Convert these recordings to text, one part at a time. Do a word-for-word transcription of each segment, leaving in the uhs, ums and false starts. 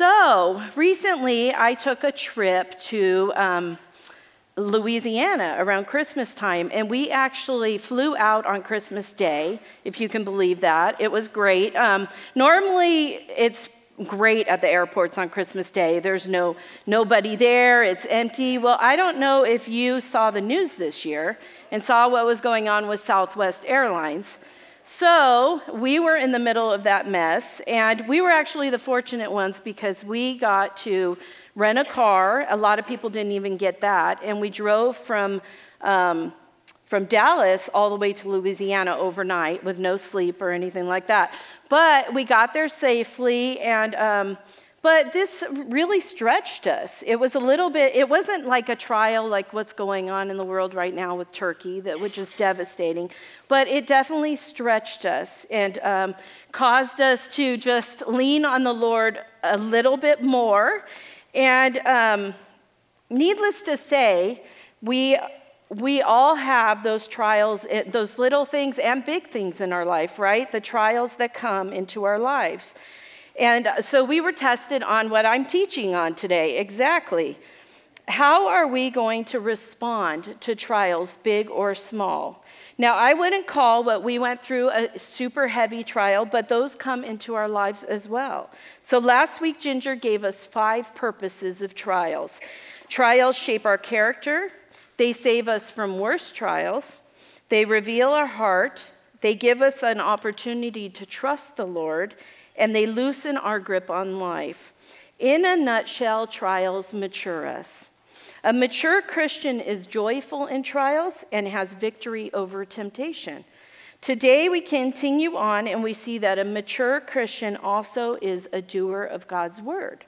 So recently I took a trip to um, Louisiana around Christmas time, and we actually flew out on Christmas Day, if you can believe that. It was great. Um, normally it's great at the airports on Christmas Day. There's no nobody there. It's empty. Well, I don't know if you saw the news this year and saw what was going on with Southwest Airlines. So we were in the middle of that mess, and we were actually the fortunate ones because we got to rent a car. A lot of people didn't even get that, and we drove from um, from Dallas all the way to Louisiana overnight with no sleep or anything like that. But we got there safely, and um, but this really stretched us. It was a little bit, it wasn't like a trial like what's going on in the world right now with Turkey, that which is devastating, but it definitely stretched us and um, caused us to just lean on the Lord a little bit more. And um, needless to say, we we all have those trials, those little things and big things in our life, right? The trials that come into our lives. And so we were tested on what I'm teaching on today, exactly. How are we going to respond to trials, big or small? Now, I wouldn't call what we went through a super heavy trial, but those come into our lives as well. So last week, Ginger gave us five purposes of trials. Trials shape our character. They save us from worse trials. They reveal our heart. They give us an opportunity to trust the Lord, and they loosen our grip on life. In a nutshell, trials mature us. A mature Christian is joyful in trials and has victory over temptation. Today we continue on and we see that a mature Christian also is a doer of God's word.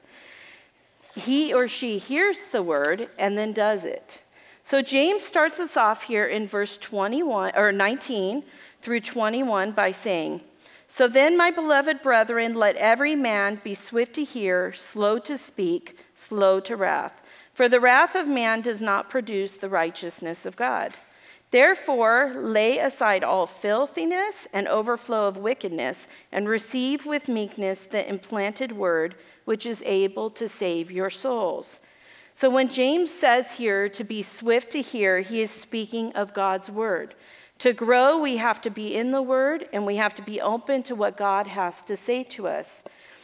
He or she hears the word and then does it. So James starts us off here in verse twenty-one or nineteen through twenty-one by saying, "So then, my beloved brethren, let every man be swift to hear, slow to speak, slow to wrath. For the wrath of man does not produce the righteousness of God. Therefore, lay aside all filthiness and overflow of wickedness, and receive with meekness the implanted word, which is able to save your souls." So when James says here to be swift to hear, he is speaking of God's word. To grow, we have to be in the word, and we have to be open to what God has to say to us.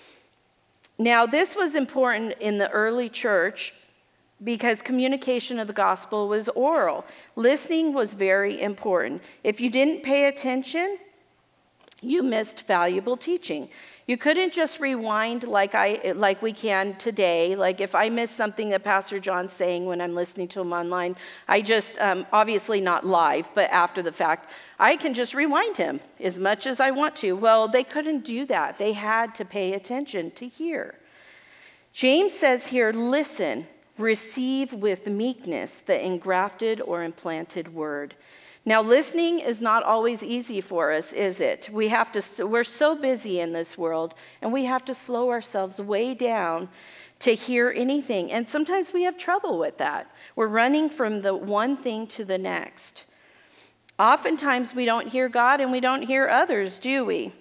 Now, this was important in the early church because communication of the gospel was oral. Listening was very important. If you didn't pay attention, you missed valuable teaching. You couldn't just rewind like I like we can today. Like if I miss something that Pastor John's saying when I'm listening to him online, I just, um, obviously not live, but after the fact, I can just rewind him as much as I want to. Well, they couldn't do that. They had to pay attention to hear. James says here, listen, receive with meekness the engrafted or implanted word. Now, listening is not always easy for us, is it? We have to, we're so busy in this world, and we have to slow ourselves way down to hear anything. And sometimes we have trouble with that. We're running from the one thing to the next. Oftentimes we don't hear God and we don't hear others, do we?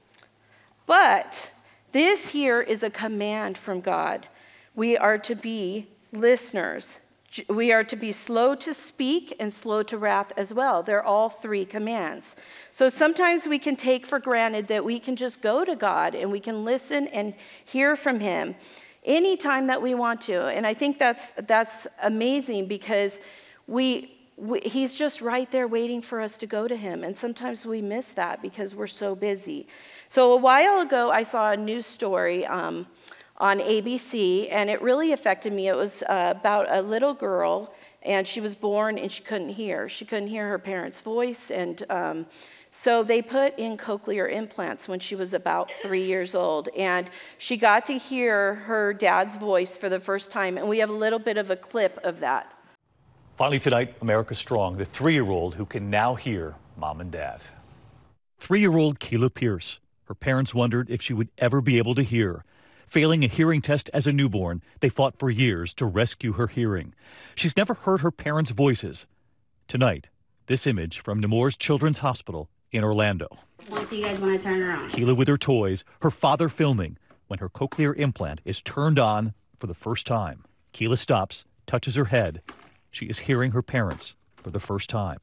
But this here is a command from God. We are to be listeners. We are to be slow to speak and slow to wrath as well. They're all three commands. So sometimes we can take for granted that we can just go to God and we can listen and hear from him anytime that we want to. And I think that's that's amazing because we, we he's just right there waiting for us to go to him. And sometimes we miss that because we're so busy. So a while ago, I saw a news story um, on A B C, and it really affected me. It was uh, about a little girl, and she was born and she couldn't hear. She couldn't hear her parents' voice, and um, so they put in cochlear implants when she was about three years old, and she got to hear her dad's voice for the first time, and we have a little bit of a clip of that. Finally tonight, America Strong, the three-year-old who can now hear mom and dad. Three-year-old Keila Pierce. Her parents wondered if she would ever be able to hear. Failing a hearing test as a newborn, they fought for years to rescue her hearing. She's never heard her parents' voices. Tonight, this image from Nemours Children's Hospital in Orlando. I'll see you guys when I turn around. Keila with her toys, her father filming. when her cochlear implant is turned on for the first time. Keela stops, touches her head. She is hearing her parents for the first time.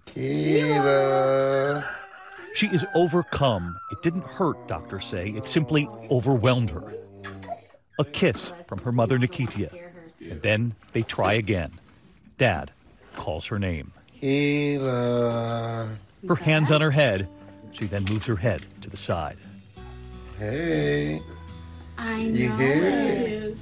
Keela. She is overcome. It didn't hurt, doctors say. It simply overwhelmed her. A kiss from her mother, Nikitia. And then they try again. Dad calls her name. Keela. Her hands on her head. She then moves her head to the side. Hey. I You know hear it.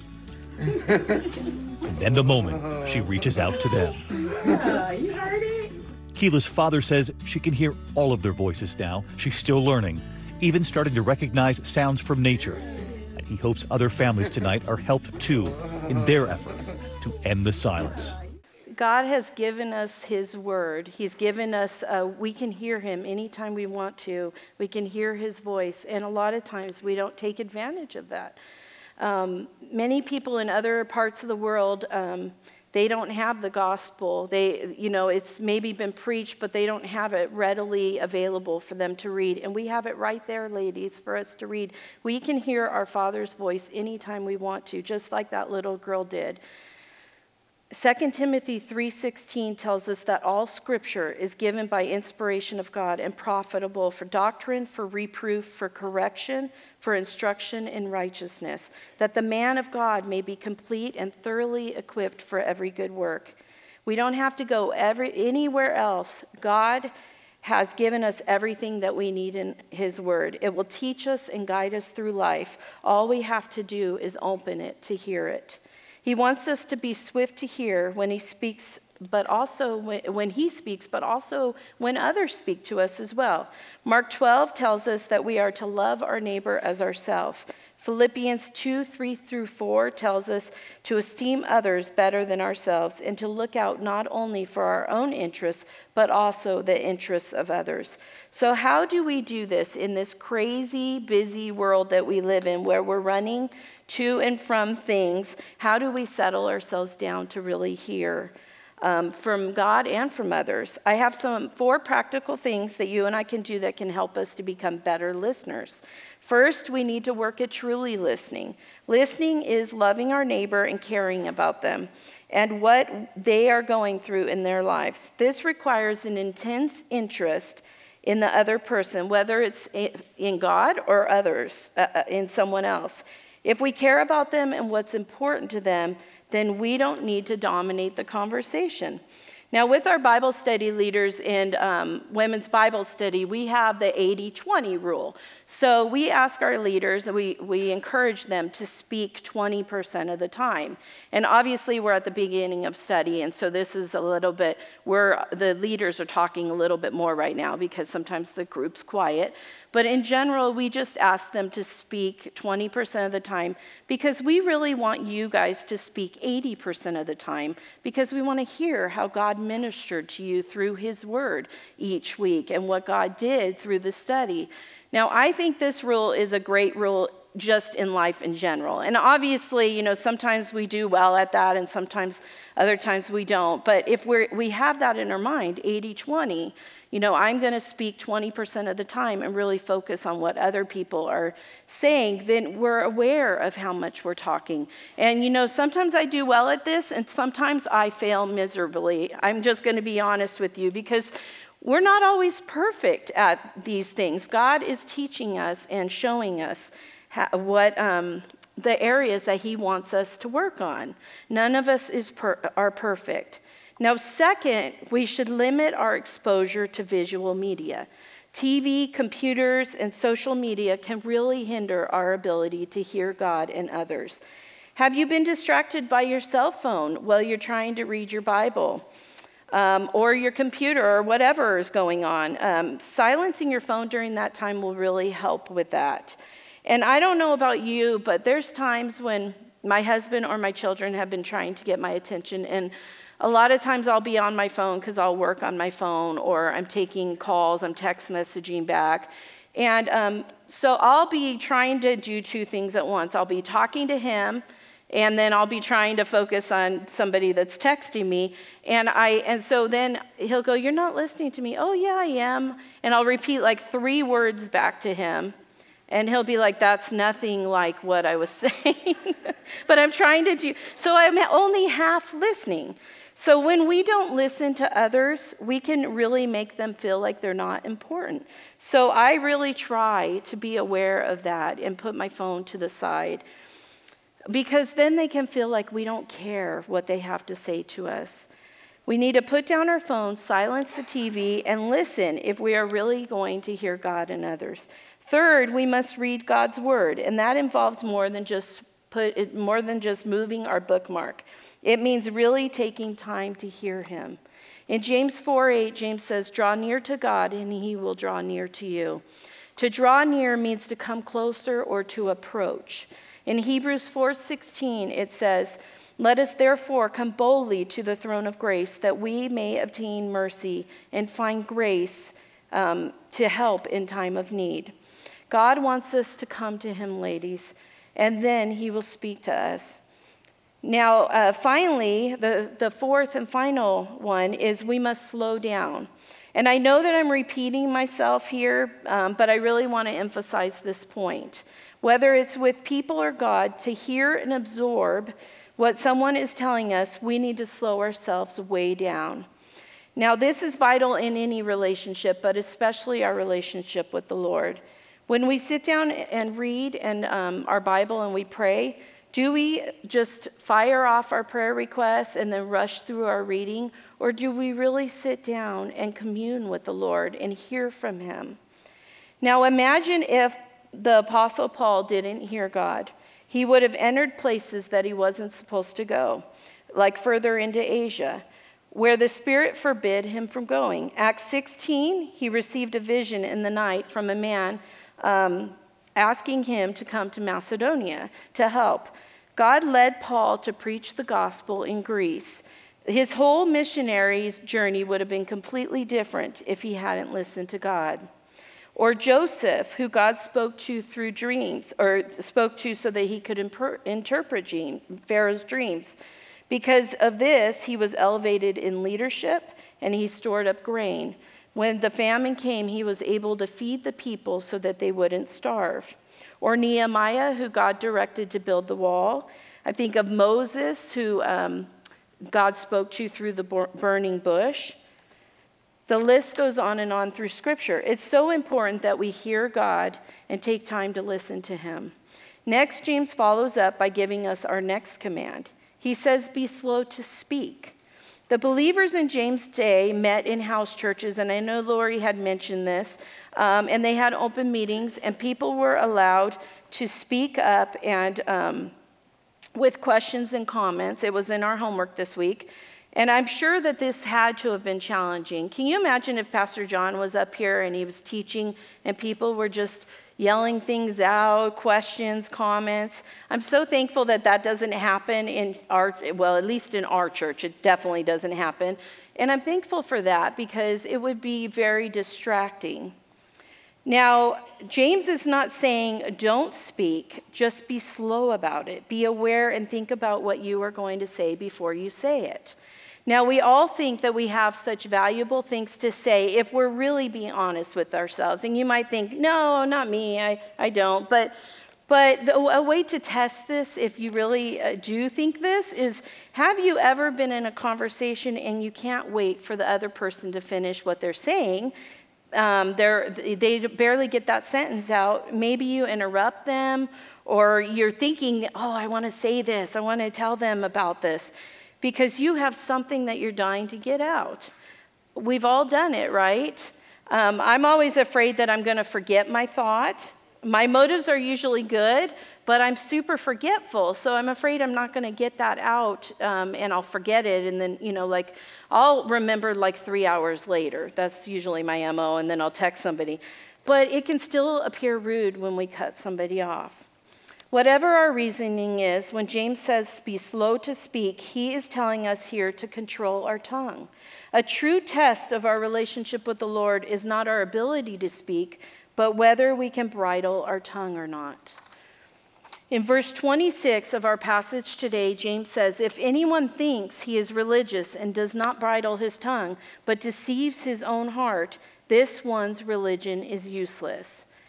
And then the moment she reaches out to them. Yeah, you heard it? Keela's father says she can hear all of their voices now. She's still learning, even starting to recognize sounds from nature. And he hopes other families tonight are helped too in their effort to end the silence. God has given us his word. He's given us, uh, we can hear him anytime we want to. We can hear his voice. And a lot of times we don't take advantage of that. Um, many people in other parts of the world, um, they don't have the gospel. They, you know, it's maybe been preached, but they don't have it readily available for them to read. And we have it right there, ladies, for us to read. We can hear our Father's voice anytime we want to, just like that little girl did. Second Timothy three sixteen tells us that all scripture is given by inspiration of God and profitable for doctrine, for reproof, for correction, for instruction in righteousness, that the man of God may be complete and thoroughly equipped for every good work. We don't have to go every, anywhere else. God has given us everything that we need in his word. It will teach us and guide us through life. All we have to do is open it to hear it. He wants us to be swift to hear when he speaks, but also when, when he speaks, but also when others speak to us as well. Mark twelve tells us that we are to love our neighbor as ourselves. Philippians two, three through four tells us to esteem others better than ourselves and to look out not only for our own interests, but also the interests of others. So how do we do this in this crazy, busy world that we live in where we're running to and from things? How do we settle ourselves down to really hear um, from God and from others? I have some four practical things that you and I can do that can help us to become better listeners. First, we need to work at truly listening. Listening is loving our neighbor and caring about them and what they are going through in their lives. This requires an intense interest in the other person, whether it's in God or others, uh, in someone else. If we care about them and what's important to them, then we don't need to dominate the conversation. Now, with our Bible study leaders and um, women's Bible study, we have the eighty twenty rule. So we ask our leaders, we, we encourage them to speak twenty percent of the time. And obviously, we're at the beginning of study, and so this is a little bit, where the leaders are talking a little bit more right now because sometimes the group's quiet. But in general, we just ask them to speak twenty percent of the time because we really want you guys to speak eighty percent of the time because we want to hear how God ministered to you through his word each week and what God did through the study. Now, I think this rule is a great rule just in life in general. And obviously, you know, sometimes we do well at that and sometimes other times we don't. But if we're, we have that in our mind, eighty twenty, you know, I'm going to speak twenty percent of the time and really focus on what other people are saying, then we're aware of how much we're talking. And, you know, sometimes I do well at this and sometimes I fail miserably. I'm just going to be honest with you because we're not always perfect at these things. God is teaching us and showing us how, what um, the areas that he wants us to work on. None of us is per, are perfect. Now, second, we should limit our exposure to visual media. T V, computers, and social media can really hinder our ability to hear God and others. Have you been distracted by your cell phone while you're trying to read your Bible? Um, or your computer or whatever is going on? Um, silencing your phone during that time will really help with that. And I don't know about you, but there's times when my husband or my children have been trying to get my attention, and a lot of times I'll be on my phone because I'll work on my phone, or I'm taking calls, I'm text messaging back. And um, so I'll be trying to do two things at once. I'll be talking to him, and then I'll be trying to focus on somebody that's texting me. And I and so then he'll go, "You're not listening to me." "Oh, yeah, I am." And I'll repeat like three words back to him. And he'll be like, that's nothing like what I was saying. But I'm trying to do, so I'm only half listening. So when we don't listen to others, we can really make them feel like they're not important. So I really try to be aware of that and put my phone to the side, because then they can feel like we don't care what they have to say to us. We need to put down our phones, silence the T V, and listen if we are really going to hear God and others. Third, we must read God's word, and that involves more than just put it, more than just moving our bookmark. It means really taking time to hear him. In James four eight, James says, "Draw near to God, and he will draw near to you." To draw near means to come closer or to approach. In Hebrews four sixteen, it says, "Let us therefore come boldly to the throne of grace, that we may obtain mercy and find grace um, to help in time of need." God wants us to come to him, ladies, and then he will speak to us. Now, uh, finally, the, the fourth and final one is we must slow down. And I know that I'm repeating myself here, um, but I really want to emphasize this point. Whether it's with people or God, to hear and absorb what someone is telling us, we need to slow ourselves way down. Now, this is vital in any relationship, but especially our relationship with the Lord. When we sit down and read and um, our Bible and we pray, do we just fire off our prayer requests and then rush through our reading? Or do we really sit down and commune with the Lord and hear from him? Now imagine if the Apostle Paul didn't hear God. He would have entered places that he wasn't supposed to go, like further into Asia, where the Spirit forbid him from going. Acts sixteen, he received a vision in the night from a man um, asking him to come to Macedonia to help. God led Paul to preach the gospel in Greece. His whole missionary journey would have been completely different if he hadn't listened to God. Or Joseph, who God spoke to through dreams, or spoke to so that he could imper- interpret dream, Pharaoh's dreams. Because of this, he was elevated in leadership, and he stored up grain. When the famine came, he was able to feed the people so that they wouldn't starve. Or Nehemiah, who God directed to build the wall. I think of Moses, who um, God spoke to through the burning bush. The list goes on and on through Scripture. It's so important that we hear God and take time to listen to him. Next, James follows up by giving us our next command. He says, be slow to speak. The believers in James' day met in house churches, and I know Lori had mentioned this, um, and they had open meetings, and people were allowed to speak up and um, with questions and comments. It was in our homework this week, and I'm sure that this had to have been challenging. Can you imagine if Pastor John was up here and he was teaching, and people were just yelling things out, questions, comments? I'm so thankful that that doesn't happen in our, well, at least in our church. It definitely doesn't happen. And I'm thankful for that because it would be very distracting. Now, James is not saying don't speak, just be slow about it. Be aware and think about what you are going to say before you say it. Now, we all think that we have such valuable things to say if we're really being honest with ourselves. And you might think, no, not me, I, I don't. But, but the, a way to test this, if you really uh, do think this, is have you ever been in a conversation and you can't wait for the other person to finish what they're saying? Um, they're, they barely get that sentence out. Maybe you interrupt them, or you're thinking, oh, I want to say this. I want to tell them about this. Because you have something that you're dying to get out. We've all done it, right? Um, I'm always afraid that I'm going to forget my thought. My motives are usually good, but I'm super forgetful, so I'm afraid I'm not going to get that out, um, and I'll forget it, and then, you know, like, I'll remember like three hours later. That's usually my M O, and then I'll text somebody. But it can still appear rude when we cut somebody off. Whatever our reasoning is, when James says be slow to speak, he is telling us here to control our tongue. A true test of our relationship with the Lord is not our ability to speak, but whether we can bridle our tongue or not. In verse twenty-six of our passage today, James says, if anyone thinks he is religious and does not bridle his tongue, but deceives his own heart, this one's religion is useless.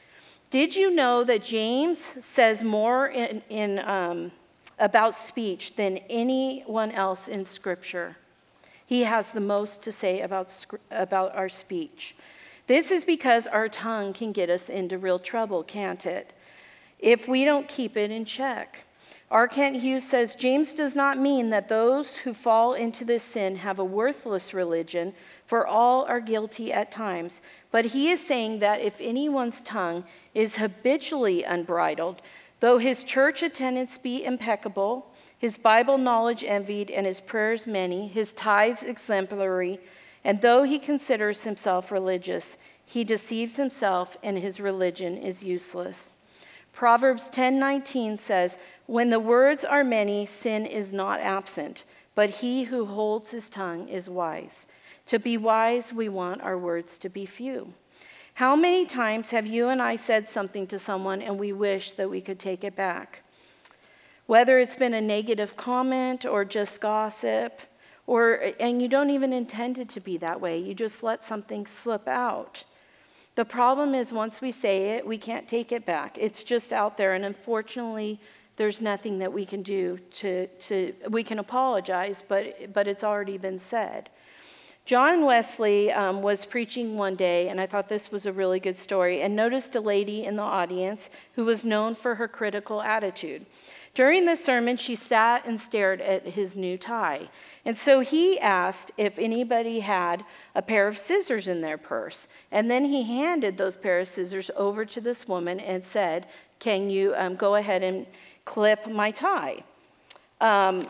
Did you know that James says more in, in um, about speech than anyone else in Scripture? He has the most to say about, about our speech. This is because our tongue can get us into real trouble, can't it? If we don't keep it in check. R. Kent Hughes says, James does not mean that those who fall into this sin have a worthless religion, for all are guilty at times. But he is saying that if anyone's tongue is habitually unbridled, though his church attendance be impeccable, his Bible knowledge envied, and his prayers many, his tithes exemplary, and though he considers himself religious, he deceives himself and his religion is useless. Proverbs ten nineteen says, when the words are many, sin is not absent, but he who holds his tongue is wise. To be wise, we want our words to be few. How many times have you and I said something to someone and we wish that we could take it back? Whether it's been a negative comment or just gossip, or and you don't even intend it to be that way. You just let something slip out. The problem is once we say it, we can't take it back. It's just out there, and unfortunately, there's nothing that we can do to, to we can apologize, but, but it's already been said. John Wesley um, was preaching one day, and I thought this was a really good story, and noticed a lady in the audience who was known for her critical attitude. During the sermon, she sat and stared at his new tie. And so he asked if anybody had a pair of scissors in their purse. And then he handed those pair of scissors over to this woman and said, can you um, go ahead and clip my tie? Um,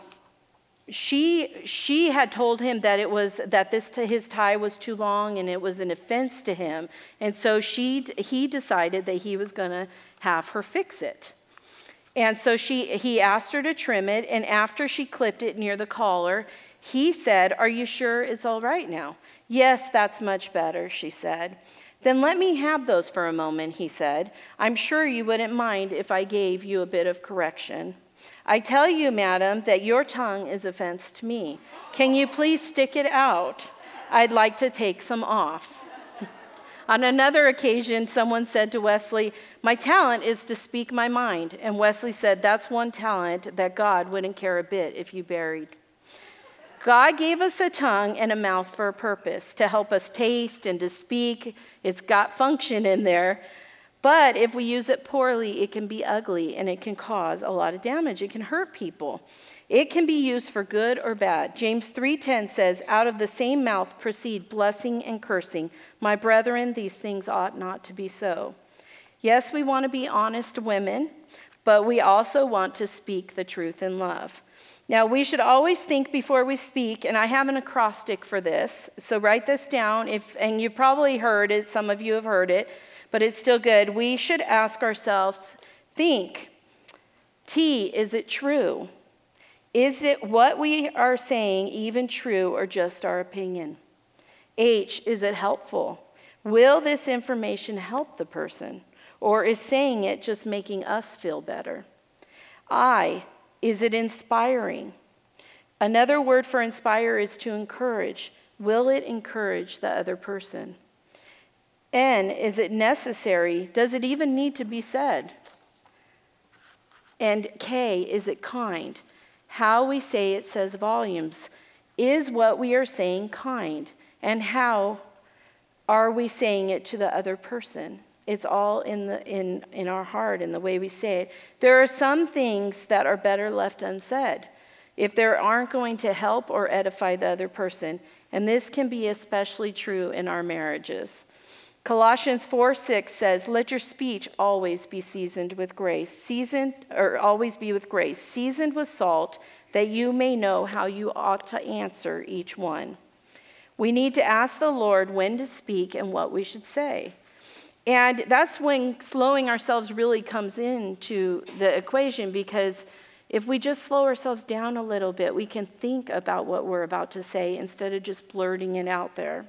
she she had told him that it was that this his tie was too long and it was an offense to him. And so she he decided that he was going to have her fix it. And so she, he asked her to trim it, and after she clipped it near the collar, he said, are you sure it's all right now? Yes, that's much better, she said. Then let me have those for a moment, he said. I'm sure you wouldn't mind if I gave you a bit of correction. I tell you, madam, that your tongue is offense to me. Can you please stick it out? I'd like to take some off. On another occasion, someone said to Wesley, my talent is to speak my mind. And Wesley said, that's one talent that God wouldn't care a bit if you buried. God gave us a tongue and a mouth for a purpose, to help us taste and to speak. It's got function in there. But if we use it poorly, it can be ugly and it can cause a lot of damage. It can hurt people. It can be used for good or bad. James three ten says, out of the same mouth proceed blessing and cursing. My brethren, these things ought not to be so. Yes, we want to be honest women, but we also want to speak the truth in love. Now, we should always think before we speak, and I have an acrostic for this, so write this down, if, and you've probably heard it, some of you have heard it, but it's still good. We should ask ourselves, think, T, is it true? Is it what we are saying even true or just our opinion? H, is it helpful? Will this information help the person? Or is saying it just making us feel better? I, is it inspiring? Another word for inspire is to encourage. Will it encourage the other person? N, is it necessary? Does it even need to be said? And K, is it kind? How we say it says volumes. Is what we are saying kind? And how are we saying it to the other person? It's all in the in, in our heart, in the way we say it. There are some things that are better left unsaid if they aren't going to help or edify the other person. And this can be especially true in our marriages. Colossians four six says, let your speech always be seasoned with grace, seasoned, or always be with grace, seasoned with salt, that you may know how you ought to answer each one. We need to ask the Lord when to speak and what we should say. And that's when slowing ourselves really comes into the equation, because if we just slow ourselves down a little bit, we can think about what we're about to say instead of just blurting it out there.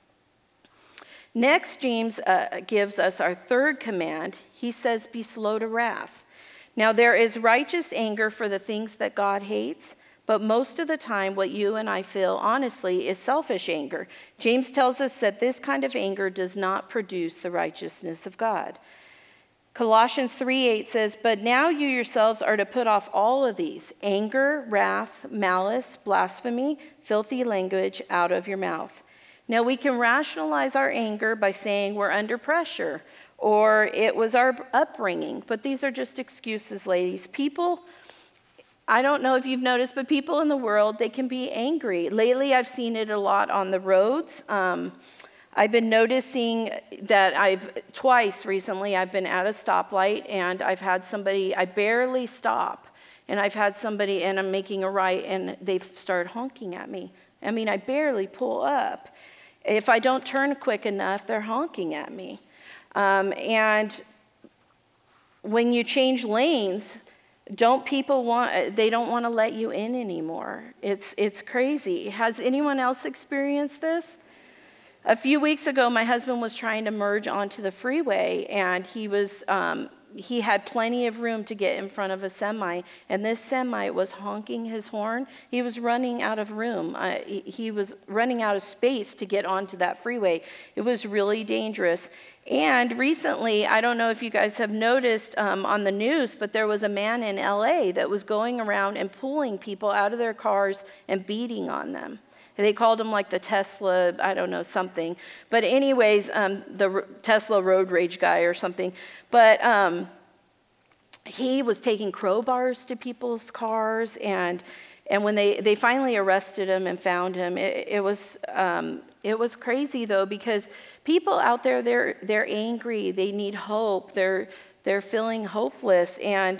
Next, James uh, gives us our third command. He says, be slow to wrath. Now, there is righteous anger for the things that God hates, but most of the time what you and I feel, honestly, is selfish anger. James tells us that this kind of anger does not produce the righteousness of God. Colossians three eight says, "But now you yourselves are to put off all of these, anger, wrath, malice, blasphemy, filthy language out of your mouth." Now we can rationalize our anger by saying we're under pressure or it was our upbringing, but these are just excuses, ladies. People, I don't know if you've noticed, but people in the world, they can be angry. Lately, I've seen it a lot on the roads. Um, I've been noticing that I've, twice recently, I've been at a stoplight and I've had somebody, I barely stop, and I've had somebody, and I'm making a right, and they've started honking at me. I mean, I barely pull up. If I don't turn quick enough, they're honking at me. Um, and when you change lanes, don't people want, they don't want to let you in anymore. It's, it's crazy. Has anyone else experienced this? A few weeks ago, my husband was trying to merge onto the freeway, and he was, um, he had plenty of room to get in front of a semi, and this semi was honking his horn. He was running out of room. Uh, he, he was running out of space to get onto that freeway. It was really dangerous. And recently, I don't know if you guys have noticed um, on the news, but there was a man in L A that was going around and pulling people out of their cars and beating on them. They called him like the Tesla, I don't know, something. But anyways, um, the R- Tesla road rage guy or something. But um, he was taking crowbars to people's cars, and and when they, they finally arrested him and found him, it, it was um, it was crazy though, because people out there, they're they're angry, they need hope, they're they're feeling hopeless, and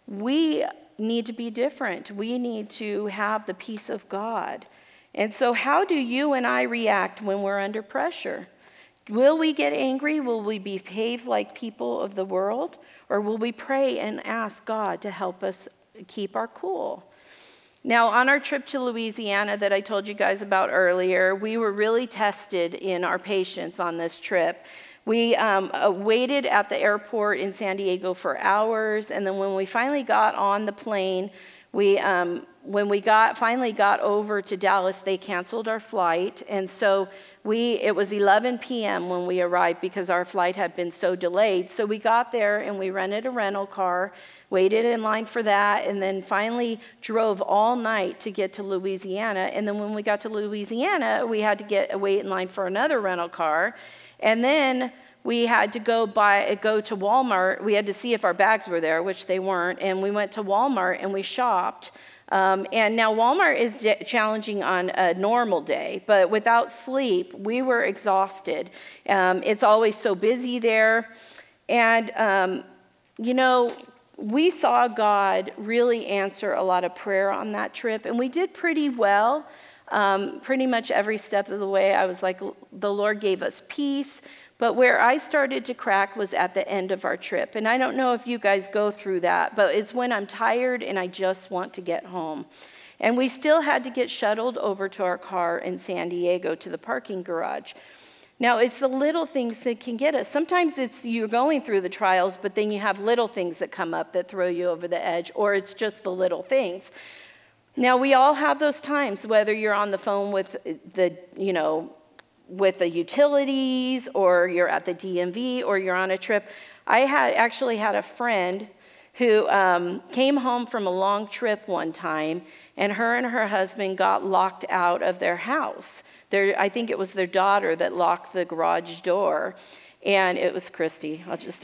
we need to be different. We need to have the peace of God. And so how do you and I react when we're under pressure? Will we get angry? Will we behave like people of the world? Or will we pray and ask God to help us keep our cool? Now, on our trip to Louisiana that I told you guys about earlier, we were really tested in our patience on this trip. We um, uh, waited at the airport in San Diego for hours, and then when we finally got on the plane, we um, when we got finally got over to Dallas, they canceled our flight, and so we it was eleven p.m. when we arrived because our flight had been so delayed. So we got there and we rented a rental car, waited in line for that, and then finally drove all night to get to Louisiana. And then when we got to Louisiana, we had to get wait in line for another rental car, and then we had to go buy go to Walmart. We had to see if our bags were there, which they weren't, and we went to Walmart and we shopped. Um, and now Walmart is de- challenging on a normal day, but without sleep, we were exhausted. Um, it's always so busy there. And, um, you know, we saw God really answer a lot of prayer on that trip, and we did pretty well. Um, pretty much every step of the way, I was like, the Lord gave us peace. But where I started to crack was at the end of our trip. And I don't know if you guys go through that, but it's when I'm tired and I just want to get home. And we still had to get shuttled over to our car in San Diego to the parking garage. Now, it's the little things that can get us. Sometimes it's you're going through the trials, but then you have little things that come up that throw you over the edge, or it's just the little things. Now, we all have those times, whether you're on the phone with the, you know, with the utilities, or you're at the D M V, or you're on a trip. I had actually had a friend who um, came home from a long trip one time, and her and her husband got locked out of their house. Their, I think it was their daughter that locked the garage door, and it was Christy. I'll just...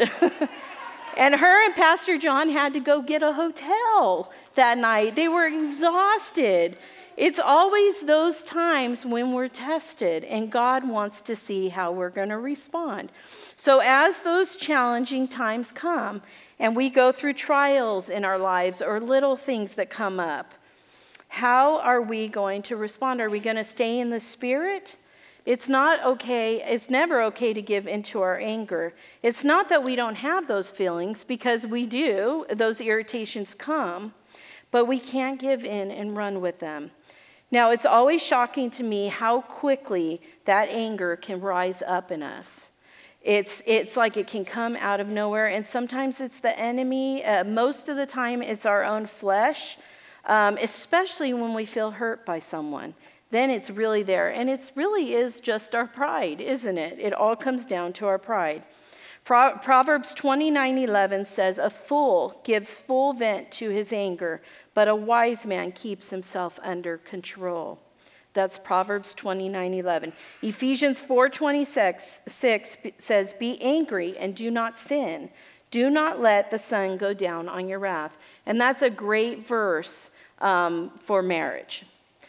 And her and Pastor John had to go get a hotel that night. They were exhausted. It's always those times when we're tested, and God wants to see how we're going to respond. So as those challenging times come, and we go through trials in our lives or little things that come up, how are we going to respond? Are we going to stay in the Spirit? It's not okay, it's never okay to give into our anger. It's not that we don't have those feelings, because we do, those irritations come, but we can't give in and run with them. Now, it's always shocking to me how quickly that anger can rise up in us. It's it's like it can come out of nowhere, and sometimes it's the enemy. Uh, most of the time, it's our own flesh, um, especially when we feel hurt by someone. Then it's really there, and it really is just our pride, isn't it? It all comes down to our pride. Pro- Proverbs twenty-nine eleven says, "A fool gives full vent to his anger, but a wise man keeps himself under control." That's Proverbs twenty-nine eleven. Ephesians four twenty-six says, "Be angry and do not sin. Do not let the sun go down on your wrath." And that's a great verse um, for marriage.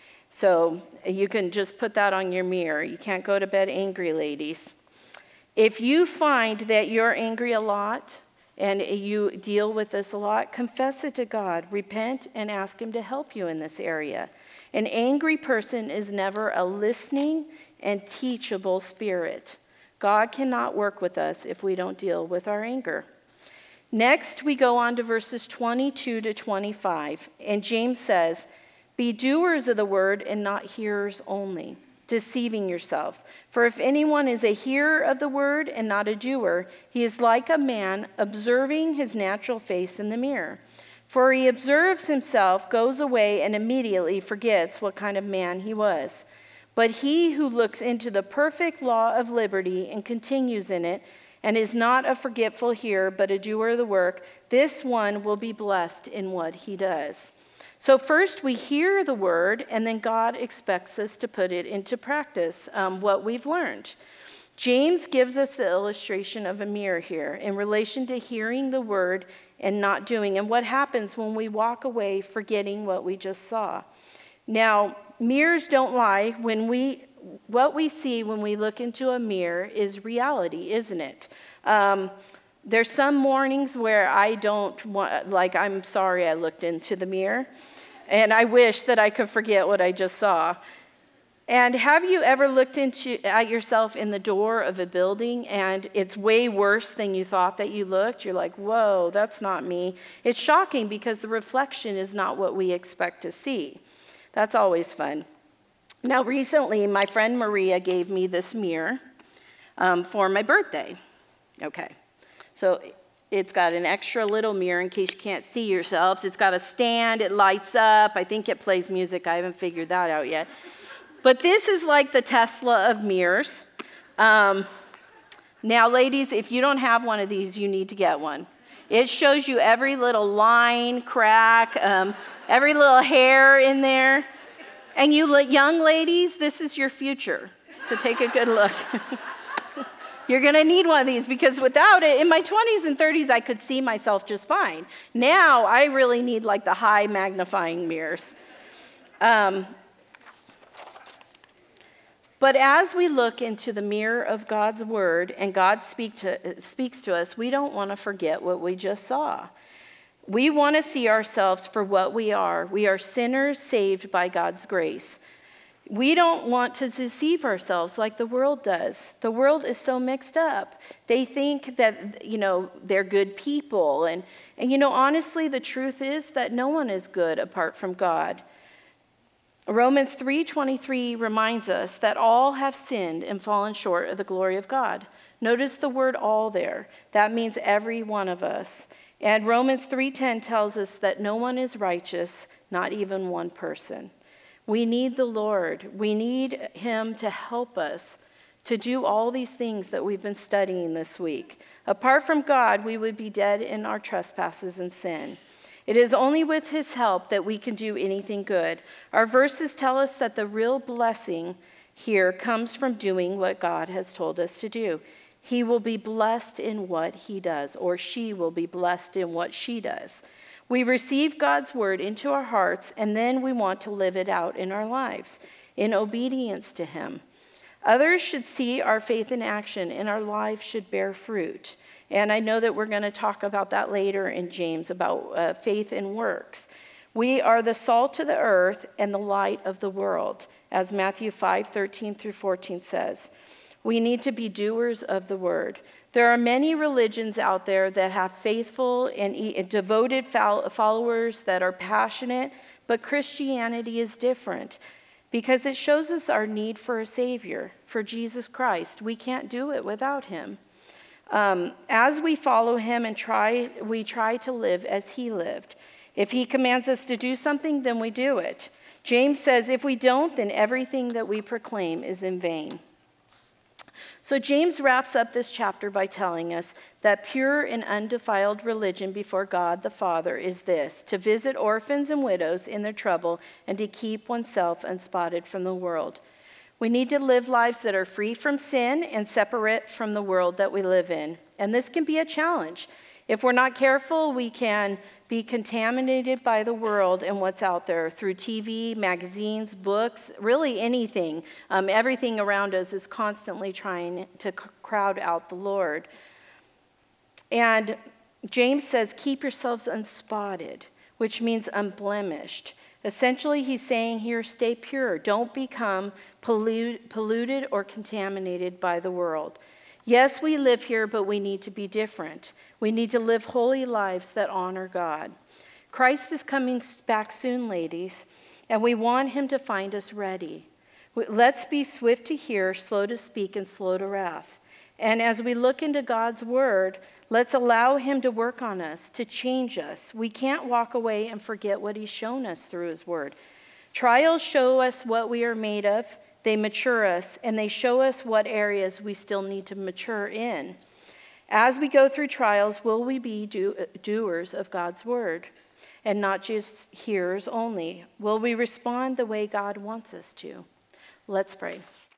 So you can just put that on your mirror. You can't go to bed angry, ladies. If you find that you're angry a lot and you deal with this a lot, confess it to God. Repent and ask him to help you in this area. An angry person is never a listening and teachable spirit. God cannot work with us if we don't deal with our anger. Next, we go on to verses twenty-two to twenty-five. And James says, "Be doers of the word and not hearers only, deceiving yourselves. For if anyone is a hearer of the word and not a doer, he is like a man observing his natural face in the mirror. For he observes himself, goes away, and immediately forgets what kind of man he was. But he who looks into the perfect law of liberty and continues in it, and is not a forgetful hearer, but a doer of the work, this one will be blessed in what he does." So first we hear the word, and then God expects us to put it into practice, um, what we've learned. James gives us the illustration of a mirror here in relation to hearing the word and not doing, and what happens when we walk away forgetting what we just saw. Now, mirrors don't lie. When we, what we see when we look into a mirror is reality, isn't it? Um, There's some mornings where I don't want, like, I'm sorry I looked into the mirror, and I wish that I could forget what I just saw. And have you ever looked into at yourself in the door of a building and it's way worse than you thought that you looked? You're like, whoa, that's not me. It's shocking because the reflection is not what we expect to see. That's always fun. Now, recently, my friend Maria gave me this mirror um, for my birthday. Okay. So it's got an extra little mirror in case you can't see yourselves. It's got a stand. It lights up. I think it plays music. I haven't figured that out yet. But this is like the Tesla of mirrors. Um, now, ladies, if you don't have one of these, you need to get one. It shows you every little line, crack, um, every little hair in there. And you young ladies, this is your future. So take a good look. You're going to need one of these because without it, in my twenties and thirties, I could see myself just fine. Now, I really need like the high magnifying mirrors. Um, but as we look into the mirror of God's word and God speak to, speaks to us, we don't want to forget what we just saw. We want to see ourselves for what we are. We are sinners saved by God's grace. We don't want to deceive ourselves like the world does. The world is so mixed up. They think that, you know, they're good people. And, and, you know, honestly, the truth is that no one is good apart from God. Romans three twenty-three reminds us that all have sinned and fallen short of the glory of God. Notice the word all there. That means every one of us. And Romans three ten tells us that no one is righteous, not even one person. We need the Lord. We need him to help us to do all these things that we've been studying this week. Apart from God, we would be dead in our trespasses and sin. It is only with his help that we can do anything good. Our verses tell us that the real blessing here comes from doing what God has told us to do. He will be blessed in what he does, or she will be blessed in what she does. We receive God's word into our hearts, and then we want to live it out in our lives in obedience to him. Others should see our faith in action, and our lives should bear fruit. And I know that we're going to talk about that later in James, about uh, faith in works. We are the salt of the earth and the light of the world, as Matthew five thirteen through fourteen says. We need to be doers of the word. There are many religions out there that have faithful and devoted followers that are passionate, but Christianity is different because it shows us our need for a Savior, for Jesus Christ. We can't do it without him. Um, as we follow him and try, we try to live as he lived. If he commands us to do something, then we do it. James says, if we don't, then everything that we proclaim is in vain. So James wraps up this chapter by telling us that pure and undefiled religion before God the Father is this: to visit orphans and widows in their trouble and to keep oneself unspotted from the world. We need to live lives that are free from sin and separate from the world that we live in. And this can be a challenge. If we're not careful, we can be contaminated by the world and what's out there through T V, magazines, books, really anything. Um, everything around us is constantly trying to c- crowd out the Lord. And James says, keep yourselves unspotted, which means unblemished. Essentially, he's saying here, stay pure. Don't become pollu- polluted or contaminated by the world. Yes, we live here, but we need to be different. We need to live holy lives that honor God. Christ is coming back soon, ladies, and we want him to find us ready. Let's be swift to hear, slow to speak, and slow to wrath. And as we look into God's word, let's allow him to work on us, to change us. We can't walk away and forget what he's shown us through his word. Trials show us what we are made of. They mature us, and they show us what areas we still need to mature in. As we go through trials, will we be do- doers of God's word and not just hearers only? Will we respond the way God wants us to? Let's pray.